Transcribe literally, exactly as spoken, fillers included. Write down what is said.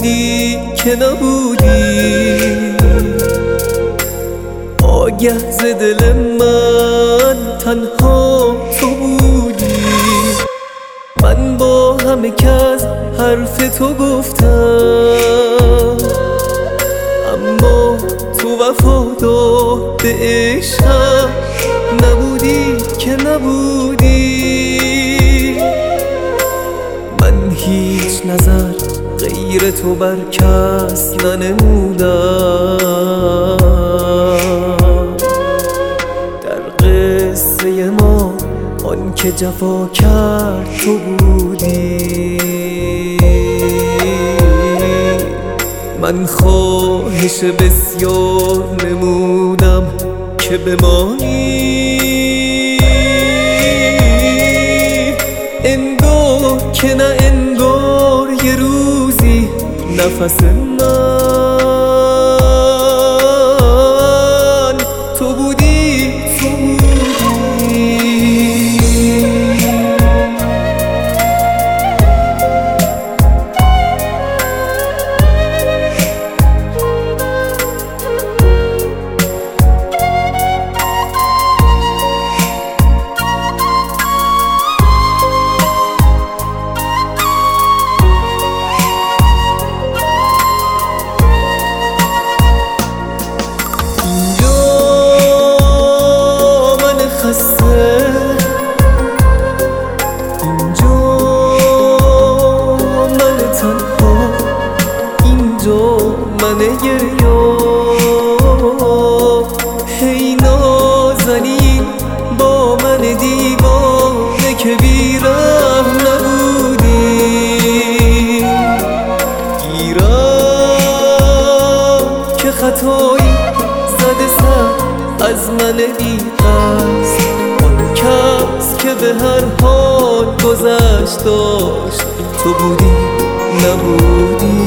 نبودی که نبودی، آگه ز دل من تنها تو بودی. من با همه کس حرف تو گفتم، اما تو وفادار به عشقم نبودی که نبودی. من هیچ نظر غیر تو بر کس ننمودم، در قصه ما آن که جفا کرد تو بودی. من خواهش بسیار نمودم که بمانی، انگار که نه انگار یه روزی نفس من تو بودی، تو بودی. اینجا من تنها، اینجا من گریان. هی نازنین با من دیوانه که بیرحم نبودی، گیرم که خطایی زده سر از من بی قصد. کس که به هر حال گذشت داشت تو بودی نبودی.